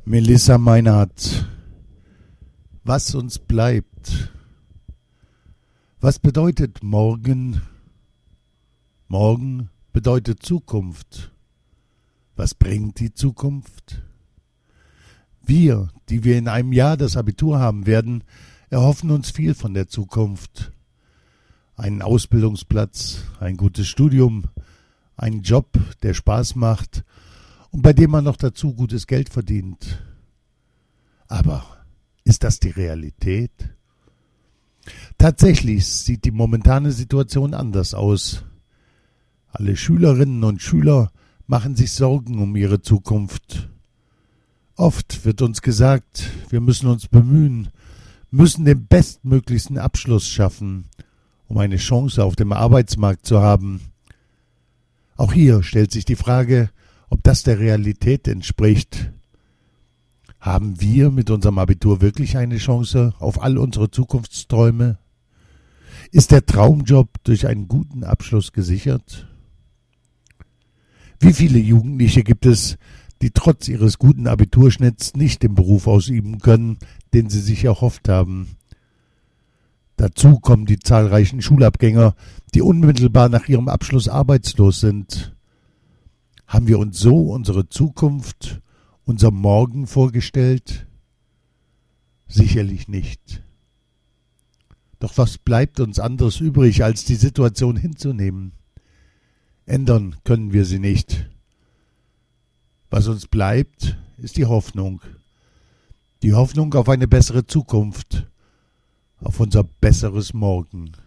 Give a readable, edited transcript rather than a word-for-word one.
Melissa Meinhardt, was uns bleibt. Was bedeutet morgen? Morgen bedeutet Zukunft. Was bringt die Zukunft? Wir, die wir in einem Jahr das Abitur haben werden, erhoffen uns viel von der Zukunft. Einen Ausbildungsplatz, ein gutes Studium, einen Job, der Spaß macht und bei dem man noch dazu gutes Geld verdient. Aber ist das die Realität? Tatsächlich sieht die momentane Situation anders aus. Alle Schülerinnen und Schüler machen sich Sorgen um ihre Zukunft. Oft wird uns gesagt, wir müssen uns bemühen, müssen den bestmöglichsten Abschluss schaffen, um eine Chance auf dem Arbeitsmarkt zu haben. Auch hier stellt sich die Frage, ob das der Realität entspricht. Haben wir mit unserem Abitur wirklich eine Chance auf all unsere Zukunftsträume? Ist der Traumjob durch einen guten Abschluss gesichert? Wie viele Jugendliche gibt es, die trotz ihres guten Abiturschnitts nicht den Beruf ausüben können, den sie sich erhofft haben? Dazu kommen die zahlreichen Schulabgänger, die unmittelbar nach ihrem Abschluss arbeitslos sind. Haben wir uns so unsere Zukunft, unser Morgen vorgestellt? Sicherlich nicht. Doch was bleibt uns anderes übrig, als die Situation hinzunehmen? Ändern können wir sie nicht. Was uns bleibt, ist die Hoffnung. Die Hoffnung auf eine bessere Zukunft, auf unser besseres Morgen.